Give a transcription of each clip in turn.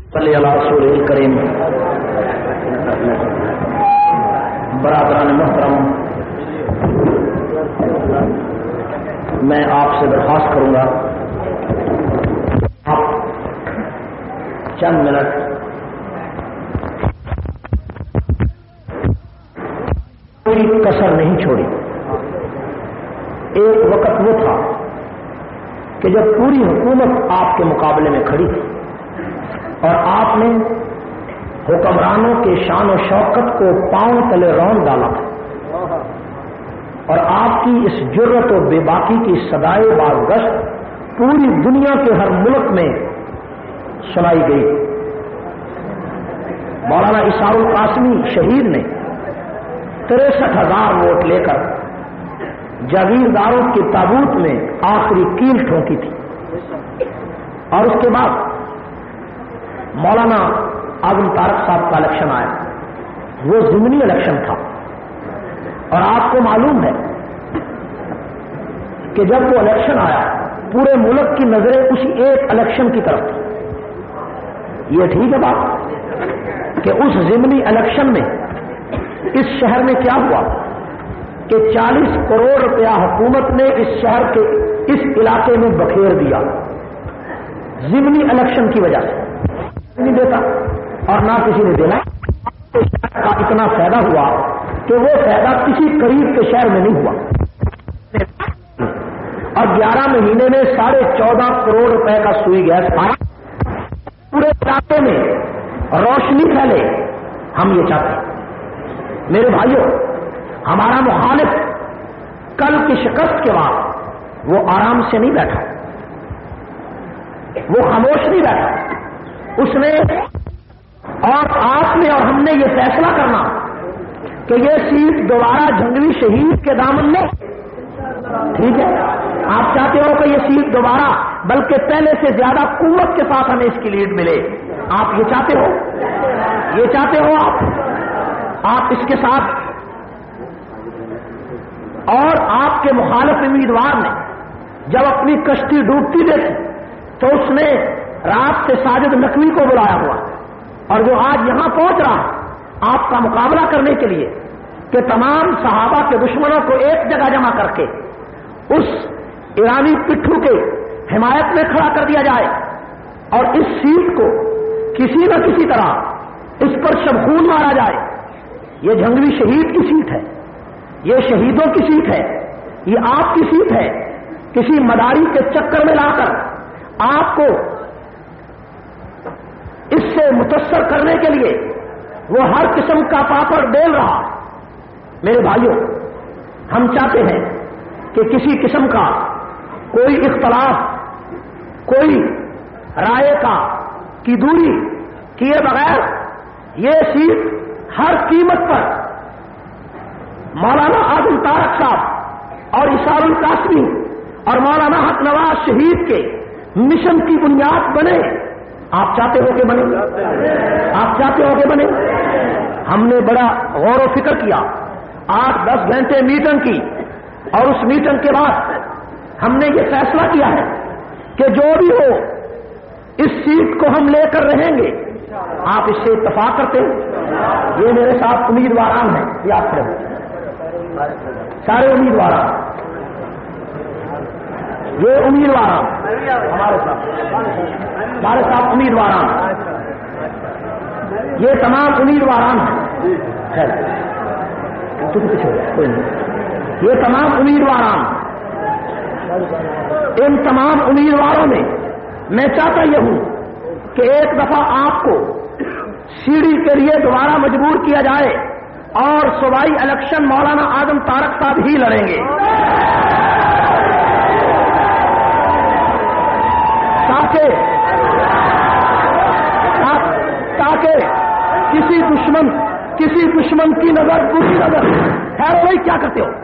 صلی اللہ رسول کریم. برادران محترم، میں آپ سے درخواست کروں گا آپ چند منٹ کوئی کسر نہیں چھوڑی. ایک وقت وہ تھا کہ جب پوری حکومت آپ کے مقابلے میں کھڑی تھی اور آپ نے حکمرانوں کے شان و شوکت کو پاؤں تلے رون ڈالا تھا، اور آپ کی اس جرت و بے باکی کی صدائے بازگشت پوری دنیا کے ہر ملک میں سنائی گئی. مولانا اسحاق القاسمی شہید نے 63,000 ووٹ لے کر جاگیرداروں کے تابوت میں آخری کیل ٹھونکی تھی، اور اس کے بعد مولانا اعظم طارق صاحب کا الیکشن آیا. وہ ضمنی الیکشن تھا، اور آپ کو معلوم ہے کہ جب وہ الیکشن آیا پورے ملک کی نظریں اسی ایک الیکشن کی طرف تھی. یہ ٹھیک ہے بات کہ اس ضمنی الیکشن میں اس شہر میں کیا ہوا کہ 40 کروڑ روپیہ حکومت نے اس شہر کے اس علاقے میں بکھیر دیا ضمنی الیکشن کی وجہ سے. نہیں دیتا اور نہ کسی نے دینا. کا اتنا فائدہ ہوا کہ وہ فائدہ کسی قریب کے شہر میں نہیں ہوا، اور 11 مہینے میں 14.5 کروڑ روپے کا سوئی گیس آیا. پورے علاقے میں روشنی پھیلے. ہم یہ چاہتے ہیں میرے بھائیوں، ہمارا مخالف کل کی شکست کے بعد وہ آرام سے نہیں بیٹھا، وہ خاموش نہیں بیٹھا. اس نے اور آپ نے اور ہم نے یہ فیصلہ کرنا کہ یہ سیٹ دوبارہ جھنگوی شہید کے دامن میں. ٹھیک ہے، آپ چاہتے ہو کہ یہ سیٹ دوبارہ بلکہ پہلے سے زیادہ قوت کے ساتھ ہمیں اس کی لیڈ ملے. آپ یہ چاہتے ہو، یہ چاہتے ہو آپ اس کے ساتھ. اور آپ کے مخالف امیدوار نے جب اپنی کشتی ڈوبتی دیکھی تو اس نے رات سے ساجد نقوی کو بلایا ہوا، اور وہ آج یہاں پہنچ رہا آپ کا مقابلہ کرنے کے لیے کہ تمام صحابہ کے دشمنوں کو ایک جگہ جمع کر کے اس ایرانی پٹھو کے حمایت میں کھڑا کر دیا جائے، اور اس سیٹ کو کسی نہ کسی طرح اس پر شبخون مارا جائے. یہ جھنگوی شہید کی سیٹ ہے، یہ شہیدوں کی سیٹ ہے، یہ آپ کی سیٹ ہے. کسی مداری کے چکر میں لا کر آپ کو اس سے متاثر کرنے کے لیے وہ ہر قسم کا پاپڑ ڈیل رہا. میرے بھائیوں، ہم چاہتے ہیں کہ کسی قسم کا کوئی اختلاف، کوئی رائے کی دوری کیے بغیر یہ سیٹ ہر قیمت پر مولانا اعظم طارق صاحب اور اسحاق القاسمی اور مولانا حق نواز شہید کے مشن کی بنیاد بنے. آپ چاہتے ہو کہ بنے؟ آپ چاہتے ہو کہ بنے؟ ہم نے بڑا غور و فکر کیا، 8-10 گھنٹے میٹنگ کی، اور اس میٹنگ کے بعد ہم نے یہ فیصلہ کیا ہے کہ جو بھی ہو اس سیٹ کو ہم لے کر رہیں گے. آپ اس سے اتفاق کرتے ہیں؟ یہ میرے ساتھ امیدواران ہیں، یاد کریں سارے امیدواران، یہ امیدواران ہمارے ساتھ امیدواران، یہ تمام امیدواران ہیں. یہ تمام امیدواران، ان تمام امیدواروں میں میں چاہتا یہ ہوں کہ ایک دفعہ آپ کو سیڑھی کے لیے دوبارہ مجبور کیا جائے اور صوبائی الیکشن مولانا اعظم طارق صاحب ہی لڑیں گے، تاکہ کسی دشمن کی نظر پوری نظر. خیر بھائی کیا کرتے ہو؟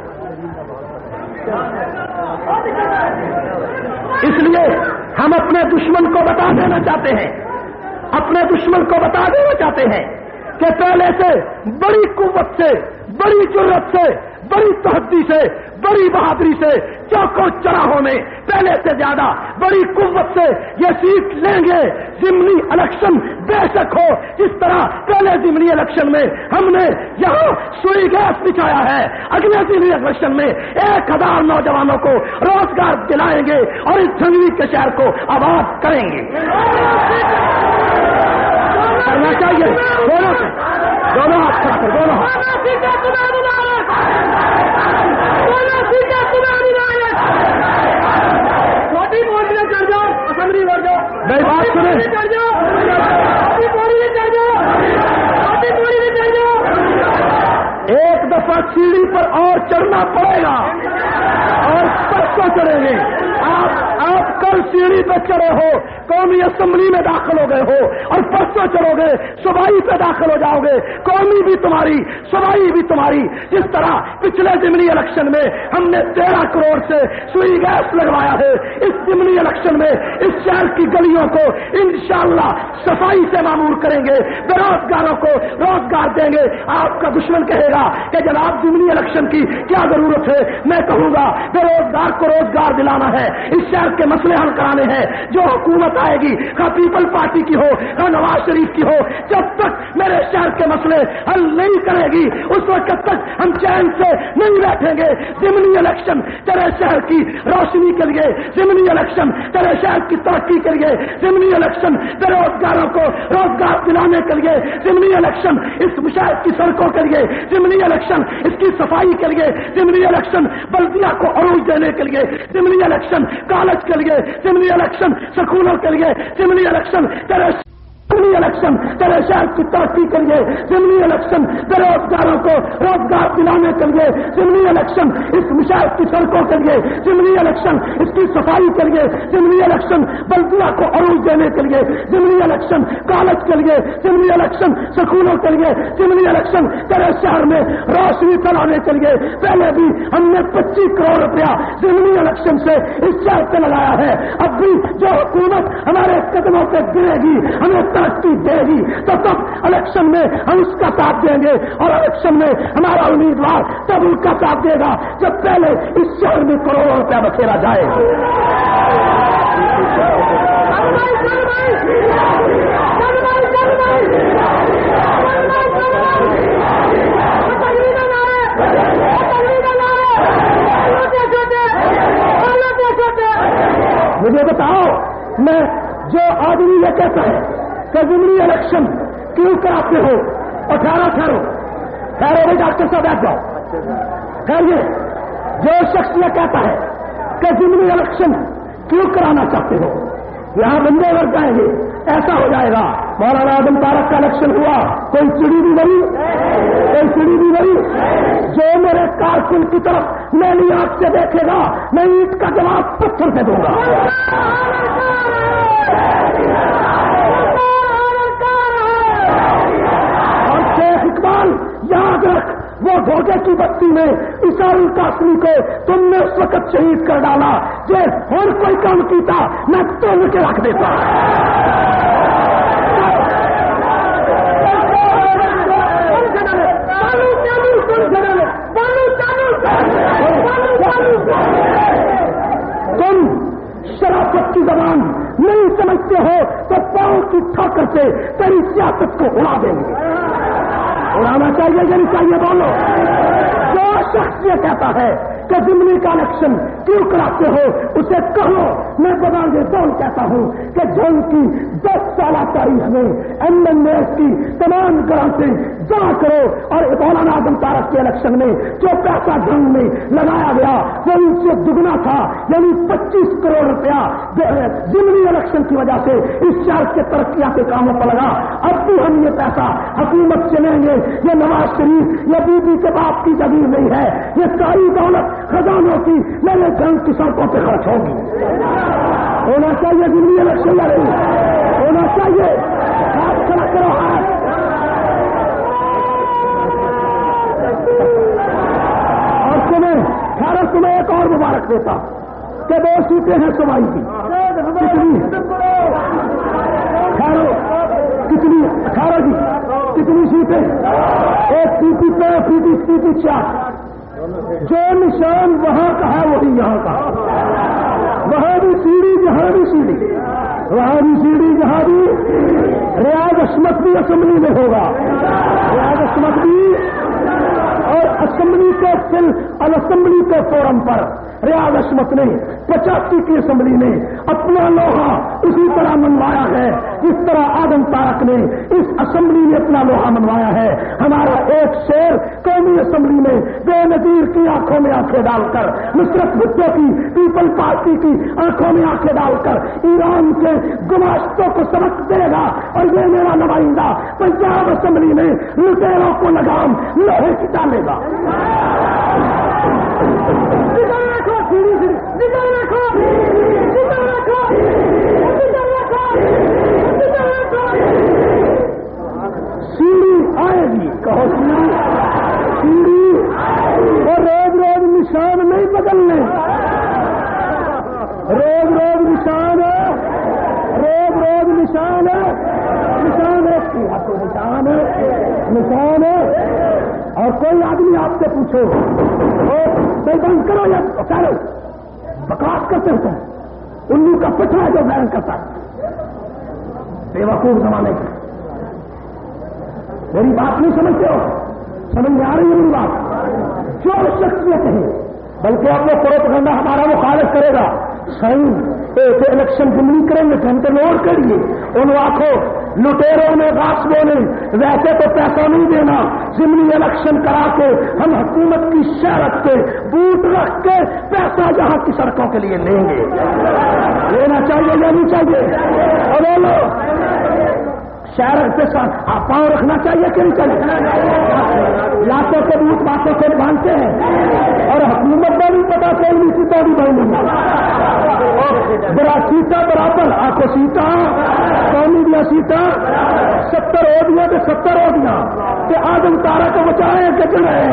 اس لیے ہم اپنے دشمن کو بتا دینا چاہتے ہیں، اپنے دشمن کو بتا دینا چاہتے ہیں کہ پہلے سے بڑی قوت سے، بڑی جرت سے، بڑی تحدی سے، بڑی بہادری سے، چوکوں چراہوں میں پہلے سے زیادہ بڑی قوت سے یہ سیٹ لیں گے۔ ضمنی الیکشن بے شک ہو، جس طرح پہلے ضمنی الیکشن میں ہم نے یہاں سوئی گیس بچھایا ہے، اگلے ضمنی الیکشن میں 1000 نوجوانوں کو روزگار دلائیں گے اور اس جنگلی کے شہر کو آباد کریں گے۔ کرنا چاہیے دونوں ہاتھ کھڑا کر، دونوں میری بات سنیں، ایک دفعہ سیڑھی پر اور چڑھنا پڑے گا اور پرسوں چڑھیں گے۔ آپ کل سیڑھی پہ چڑھے ہو، قومی اسمبلی میں داخل ہو گئے ہو اور پرسوں چڑھو گے صوبائی پہ داخل ہو جاؤ گے، قومی بھی تمہاری، صوبائی بھی تمہاری۔ جس طرح پچھلے ضمنی الیکشن میں ہم نے 13 کروڑ سے سوئی گیس لگوایا ہے، اس ضمنی الیکشن میں اس شہر کی گلیوں کو انشاءاللہ صفائی سے معمور کریں گے، بے روزگاروں کو روزگار دیں گے۔ آپ کا دشمن کہے گا کہ جناب ضمنی الیکشن کی کیا ضرورت ہے؟ میں کہوں گا بے روزگار کو روزگار دلانا ہے، اس شہر کے مسئلے حل کرانے ہیں۔ جو حکومت آئے گی، خواہ پیپل پارٹی کی ہو، خواہ نواز شریف کی ہو، جب تک میرے شہر کے مسئلے حل نہیں کرے گی اس وقت تک ہم چین سے نہیں بیٹھیں گے۔ ضمنی الیکشن تیرے شہر کی روشنی کے لیے، ضمنی الیکشن تیرے شہر کی ترقی کے لیے، ضمنی الیکشن بے روزگاروں کو روزگار دلانے کے لیے، ضمنی الیکشن اس شہر کی سڑکوں کے لیے، ضمنی الیکشن اس کی صفائی کے لیے، ضمنی الیکشن بلدیہ کو عروج دینے کے لیے، ضمنی الیکشن کالج کے لیے، ضمنی الیکشن سکولوں کے لیے، ضمنی الیکشن ضمنی الیکشن تیرے شہر کی ترقی کے لیے، ضمنی الیکشن بے روزگاروں کو روزگار دلانے کے لیے، ضمنی الیکشن اس شہر کی سڑکوں کے لیے، ضمنی الیکشن اس کی صفائی کے لیے، ضمنی الیکشن بلدیہ کو عروج دینے کے لیے، ضمنی الیکشن کالج کے لیے، ضمنی الیکشن سکولوں کے لیے، ضمنی الیکشن تیرے شہر میں روشنی پھیلانے کے لیے۔ پہلے بھی ہم نے 25 کروڑ روپیہ ضمنی الیکشن سے اس شہر سے لگایا ہے۔ اب بھی جو حکومت ہمارے قدموں پہ گرے گی، ہمیں ترقی دے گی، تو تب الیکشن میں ہم اس کا ساتھ دیں گے، اور الیکشن میں ہمارا امیدوار تب ان کا ساتھ دے گا جب پہلے اس شہر میں کروڑوں روپیہ بکھیرا جائے۔ مجھے بتاؤ، میں جو آدمی یہ کہتا ہے کہ ضمنی الیکشن کیوں کراتے ہو، اور ٹھہرو بھائی ڈاکٹر صاحب بیٹھ جاؤ، خیریے، جو شخص یہ کہتا ہے کہ ضمنی الیکشن کیوں کرانا چاہتے ہو، یہاں بندے بڑھ جائیں گے، ایسا ہو جائے گا۔ مولانا اعظم طارق کا الیکشن ہوا، کوئی چڑی بھی بڑی، جو میرے کارکن کی طرف میری آنکھ سے دیکھے گا میں اینٹ کا جواب پتھر سے دوں گا۔ اور شیخ اقبال یاد رکھ، وہ دھوکے کی بستی میں عیسائی قاسمی کو تم نے اس وقت شہید کر ڈالا جو اور کوئی کام کیتا میں توڑ کے رکھ دیتا۔ تم شرافت کی زبان نہیں سمجھتے ہو تو پاؤں کی ٹھوکر سے تیری سیاست کو اڑا دیں گے۔ اڑانا چاہیے یا نہیں چاہیے بولو؟ جو شخص یہ کہتا ہے کہ ضمنی کا الیکشن کیوں کراتے ہو اسے کہو میں بغیر بول کہتا ہوں کہ جنگ کی 10 سالہ تاریخ میں MNA کی تمام گرانٹیں جمع کرو، اور مولانا اعظم طارق کے الیکشن میں جو پیسہ جنگ میں لگایا گیا وہ ان سے دگنا تھا، یعنی 25 کروڑ روپیہ ضمنی الیکشن کی وجہ سے اس شہر کے ترقیاتی کاموں پر لگا۔ اب بھی ہم یہ پیسہ حکومت سے لیں گے، یہ نواز شریف یا بی بی کے باپ کی زمین نہیں ہے، یہ ساری دولت خزانوں کی میرے جنگ کی سڑکوں پہ خرچ ہوگی۔ ہونا چاہیے ضمنی الیکشن یا نہیں ہونا چاہیے؟ ہاتھ کھڑا کرو، ہاتھ۔ اور تمہیں ایک اور مبارک دیتا کہ 2 سیٹیں ہیں صوبائی کی، کتنی 18 کی، کتنی سیٹیں؟ ایک PP پہ PDP 66، جو نشان وہاں کا ہے وہی یہاں کا، وہاں بھی سیڑھی جہاں بھی سیڑھی، وہاں بھی سیڑھی جہاں بھی ریاض عصمت بھی اسمبلی میں ہوگا، ریاض عصمت بھی، اور اسمبلی کے اسمبلی کے فورم پر ریاض عصمت نے 85 کی اسمبلی میں اپنا لوہا اسی طرح منوایا ہے جس طرح آدم تارک نے اس اسمبلی میں اپنا لوہا منوایا ہے۔ ہمارا ایک شیر قومی اسمبلی میں بے نظیر کی آنکھوں میں آنکھیں ڈال کر، نصرت بھٹو کی پیپل پارٹی کی آنکھوں میں آنکھیں ڈال کر ایران کے گماشتوں کو سبق دے گا، اور یہ میرا نمائندہ پنجاب اسمبلی میں لٹیروں کو لگام لوہے کی ڈالے گا۔ سیڑھی آئے گی، کہو سیڑھی، اور روز روز نشان نہیں بدلنے، روز روز نشان، روز روز نشان، نشان ایک کی ہے تو نشان، اور کوئی آدمی آپ سے پوچھو بھائی بند کرو یا کرو، بکواس کرتے ہوتے ہیں، الو کا پٹھا ہے جو بیان کرتا ہے، بے وقوف زمانے کی۔ میری بات نہیں سمجھتے ہو؟ سمجھ میں آ رہی ہے میری بات؟ جو شخص یہ کہے، بلکہ اب وہ پروپیگنڈا ہمارا مخالف کرے گا، صحیح ایک الیکشن ضمنی کریں گے، گھنٹے نوٹ کریے، ان آنکھوں لٹیروں نے، غاصبوں نے ویسے تو پیسہ نہیں دینا، ضمنی الیکشن کرا کے ہم حکومت کی شہرت کے بوٹ رکھ کے پیسہ جہاں کی سڑکوں کے لیے لیں گے، لینا چاہیے یا نہیں چاہیے؟ اور بولو شہر کے ساتھ آپ پاؤں رکھنا چاہیے کہ نہیں چاہیے؟ لاکھوں کے بوٹ باتوں سے باندھتے ہیں، اور حکومت کا بھی پتا کوئی نہیں، سیٹا بھی بھائی برا سیٹا برابر آخو سیٹا قومی دیا سیٹا 70 ہو دیا تو 70 ہو دیا کہ آدم تارا کو بچائے کہ رہے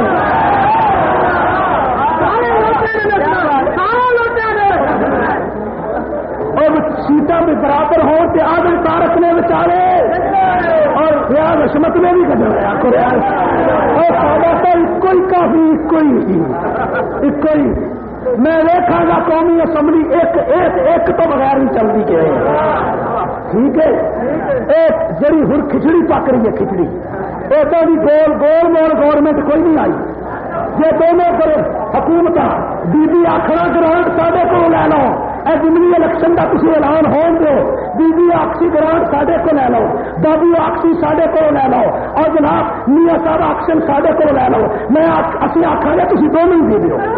اور سیٹا بھی برابر ہو کہ آدم تارک نے بچارے اور ریاض عصمت نے بھی کر رہا اور کوئی کافی کوئی میں دیکھا گا قومی اسمبلی ایک تو بغیر ہی چلتی کے ٹھیک ہے، ایک جڑی ہر کھچڑی پک رہی ہے، کھچڑی ایک بھی گول مول گورنمنٹ کوئی نہیں آئی، یہ دونوں پر حکومت بی بی آخرا گرانٹ ساڈے کو لے لو، ضمنی الیکشن کا کسی اعلان ہو دو، بی بی آکسی گرانٹ ساڈے کو لے لو، بابو آکسی ساڈے کو لے لو، اور جناب میاں صاحب آکشن ساڈے کو لے لو، میں اسی آخا گا تھی دونوں ہی دے دو،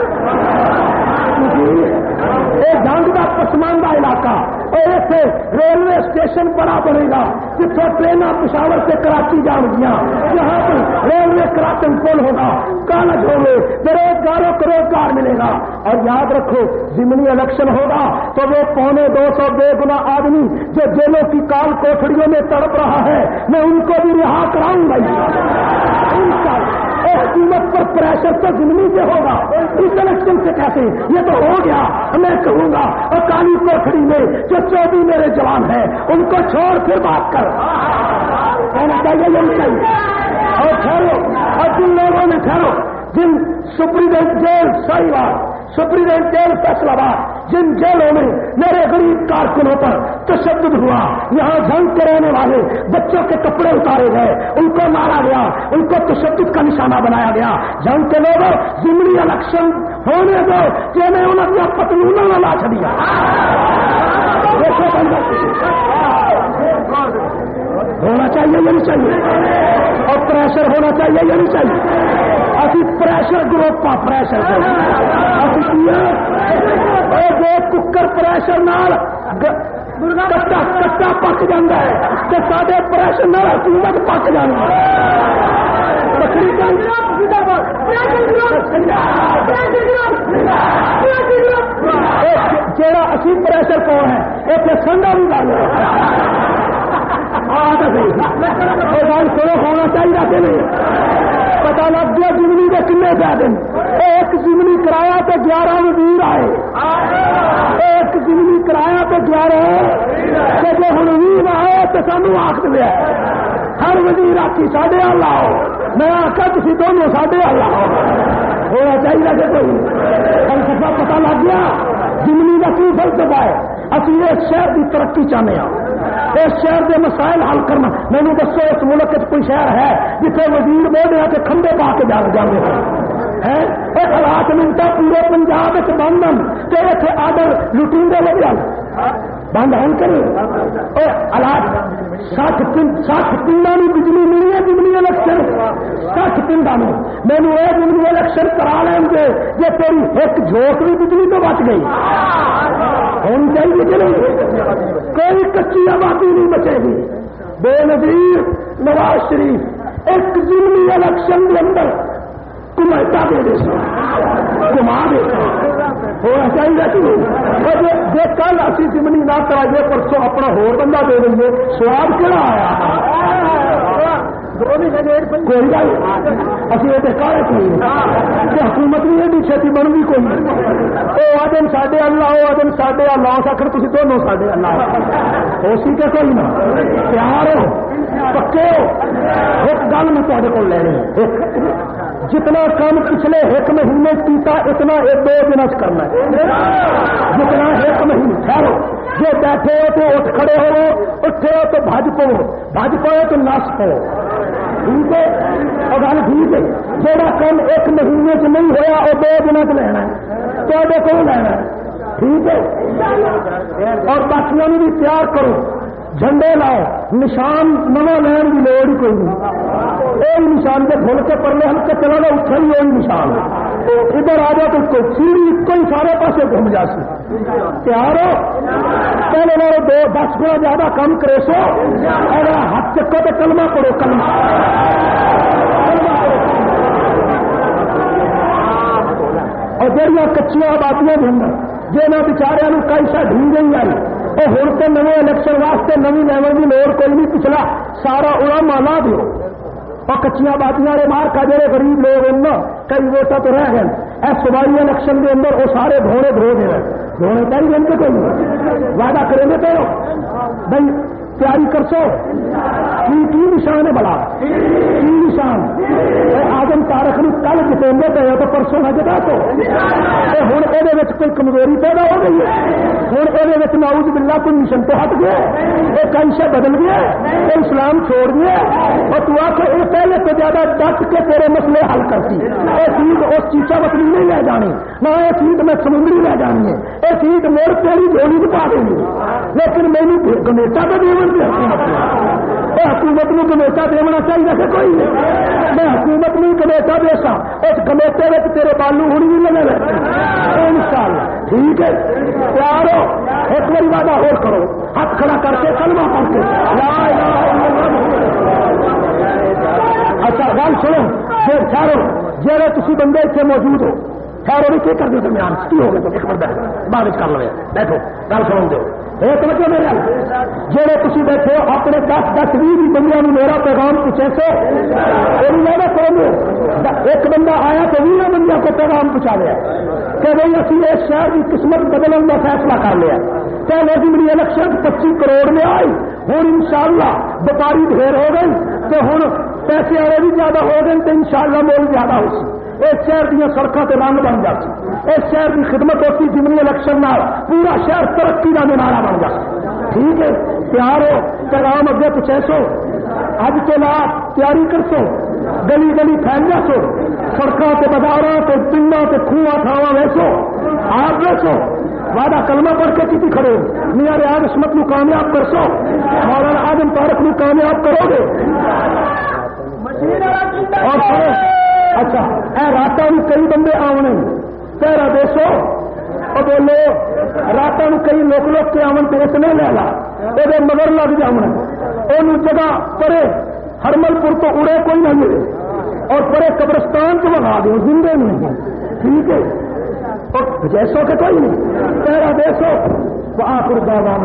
جنگ کا پسماندہ علاقہ، اور اسے ریلوے اسٹیشن بڑا بنے گا جتوں ٹرین پشاور سے کراچی جان گیا، جہاں پر ریلوے کراچن پول ہوگا، کالج ہوگے، بےروزگاروں کو روزگار ملے گا، اور یاد رکھو ضمنی الیکشن ہوگا تو وہ 250 بے گناہ آدمی جو جیلوں کی کال کوٹڑیوں میں تڑپ رہا ہے، میں ان کو بھی رہا کراؤں گا۔ حکومت پر پریشر تو ضمنی سے ہوگا، اس الیکشن سے کیسے؟ یہ تو ہو گیا، میں کہوں گا اور کالی کوٹڑی میں جو 24 میرے جوان ہیں ان کو چھوڑ پھر بات کر کہنا چاہیے یہ چاہیے، اور ٹھہرو، اور جن لوگوں نے ٹھہرو جن superintendent jail Sahiwal, superintendent jail Faisalabad, جن جیلوں میں میرے غریب کارکنوں پر تشدد ہوا، یہاں جنگ کے رہنے والے بچوں کے کپڑے اتارے گئے، ان کو مارا گیا، ان کو تشدد کا نشانہ بنایا گیا، جنگ کے لوگوں ضمنی الیکشن ہونے دو کہ میں انہوں نے پتلونوں میں لا چڑیا ہونا چاہیے یا نہیں چاہیے؟ اور پریشر ہونا چاہیے یا نہیں چاہیے؟ ابھی پریشر گروپ کا پریشر جو ککر پریشر نال کٹا پک جاتا ہے تو سارے پریشر نال حکومت پک جانا جیڑا اسی پریشر کون ہے ایک سنڈا بھی گل ہونا چاہیے کہ نہیں؟ پتا لگ گیا ضمنی کے کنے فائدے، ایک ضمنی کرایا تو 11 وزیر آئے، ایک ضمنی کرایا تو 11 جب ہوں وزیر آئے تو سانو آخ دیا ہر وزیر آخی ساڈے ہل آؤ، میں آخا تھی دونوں ساڈے ہل آؤ۔ ہونا چاہیے کہ کوئی فلسفہ پتا لگ گیا زمینی کا کی فلسفہ ہے. اسی اس شہر کی ترقی چاہتے ہیں, اس شہر کے مسائل حل کرنا. مینو دسو اس ملک کوئی شہر ہے جتنے وزیر موڈیا کے کھمبے پا کے جانے ہیں. حالات منٹا پورے پنجاب بند ہیں کہ اتنے آڈر لٹیندے لگے بند ہیں کرے حالات 60 پنڈوں کی بجلی ملی ہے. جمنی الیکشن 60 پنڈوں میں مینو یہ جمنی الیکشن کرا لیں گے جی تیری ایک جھوک بھی بجلی تو بچ گئی ہونی چاہیے کہ نہیں. کوئی کچی آبادی نہیں بچے گی. بے نظیر نواز شریف ایک جمنی الیکشن کے اندر کمٹا دے دے گما دے ہونا چاہیے کہ کل اسی زمنی نہ کرائیے پرسوں اپنا ہور بندہ دے دیں گے. سواد کہڑا آیا کوئی گل اسی یہ کہا کہ حکومت بھی ایڈی چھتی بن گئی کوئی وہ آدم ساڈے اللہ وہ آدم ساڈے اللہ آخر تھی دونوں ساڈے اللہ ہو سی کہ کوئی نہ پیار ہو پکے ہو. ایک گل میں تے کو لے رہی ہوں جتنا کام پچھلے ایک مہینے کیتا اتنا 2 دن کرنا ہے. جتنا ایک مہینے ٹھہرو جو بیٹھے ہو تو اٹھ کھڑے ہو اٹھے ہو تو بھج پو تو نس پو. ٹھیک ہے اور گل ٹھیک ہے. جہاں کام ایک مہینے چ نہیں ہوا وہ 2 دن چ لینا ہے تو کو لینا ہے. ٹھیک ہے اور باقیوں بھی تیار کرو جھنڈے لاؤ. نشان نواں لین کی لوڑ ہی کوئی نہیں. ایک نشان کے بھول کے پرلے ہم کے چلا گا اٹھا ہی وہی نشان ادھر آ جا تو سیڑھی ایک ہی سارے پاسے گھوم جا سی. تیار ہو پہلے والے 10 گنا زیادہ کام کرے سو اور ہاتھ چکو تو کلمہ پڑھو کلمہ. اور جہاں کچیاں آبادیاں کے اندر جہاں بچاروں کئی سا ڈھیل گئی آئی وہ ہوں تو نئے الیکشن واسطے نوی لیول کی لوڑ کوئی نہیں. پچھلا سارا اڑا مالا دو اور کچیاں باتیاں مار کا جڑے غریب لوگ ان کئی ووٹاں تو رہ گئے. اس صوبائی الیکشن کے اندر وہ سارے دھونے دھو گئے. دھونے چاہیے ان کے کوئی وعدہ کریں گے تو بھائی تیاری کر سو کی نشان ہے بلا کی نشان آدم تارک نے کل جتنے پہ تو پرسوں نہ جتا تو ہوں یہ کوئی کمزوری پیدا ہو گئی ہے. ہوں یہ نعوذ باللہ کوئی مشن تو ہٹ گیا یہ کئی شے بدل گیا یہ اسلام چھوڑ گیا اور تو آخو یہ پہلے تو زیادہ ڈٹ کے تیرے مسئلے حل کرتی. یہ چیز اس چیچا بکری نہیں لے جانی نہ یہ چیز میں سمندری لے جانی ہے. یہ چیز موڑ تیری گولی بھی پا دیں گی لیکن میں کمیٹا تو دے حکومت کو کمیٹا دینا چاہیے کہ کوئی نہیں. میں حکومت نہیں کمیٹا دے سا اس کمیٹے میں تیرے بالو ہونی بھی لگے رہتے ان شاء اللہ. ٹھیک ہے پیار ہو ایک بار وعدہ اور کرو ہاتھ کھڑا کر کے کلمہ پڑھ کے لا الہ الا اللہ. اچھا گل سنو پھر ٹھہرو جہاں تھی بندے اتنے موجود ہو ٹھہرو بھی کیا کر دو درمیان کی ہو گئے تو ایک بندہ بعد کر لو بیٹھو گل سنو دو ایک بچے میرے جہے تھی بیٹھے ہو اپنے 10-10 20 بندوں نے میرا پیغام پوچھے سو میرا کرو ایک بندہ آیا تو 20 بندوں کو پیغام پہنچا لیا کہ بھائی اسی اس شہر کی قسمت بدلنے کا فیصلہ کر لیا. پہلے زمینی الیکشن 25 کروڑ میں آئی ہوں انشاءاللہ وپاری ڈھیر ہو گئی تو ہوں پیسے والے بھی زیادہ ہو گئے تو انشاءاللہ مول زیادہ ہو سی. اس شہر دیا سڑکوں سے رنگ بن جاتی. اس شہر کی خدمت ہوتی زمینی الیکشن نال پورا شہر ترقی کا مینارہ بن جاتا. ٹھیک ہے پیار ہو پیغام اگے پوچھے سو اج کے لا تیاری کر سو گلی گلی پھیل جا سو سڑکوں سے بازاروں سے پنڈوں سے کھواں تھاواں ویسو آپ ویسو وعدہ کلمہ پڑھ کے کسی کھڑے میاں ریاض عصمت کو کامیاب کر سو مولانا آدم تارک کو کامیاب کرو گے. اور اچھا اے راتوں میں کئی بندے آنے پہرا دے سو اور بولو راتوں میں کئی لوک لوک کے آن تو اتنے لے لا وہ مگر لگ جاؤں وہ جگہ پرے ہرمل پور تو اڑے کوئی نہ ملے اور پرے قبرستان کو لگا دو زندے نہیں. ٹھیک ہے اور جیسو کہ کوئی نہیں پہرا دے سو وہ آخر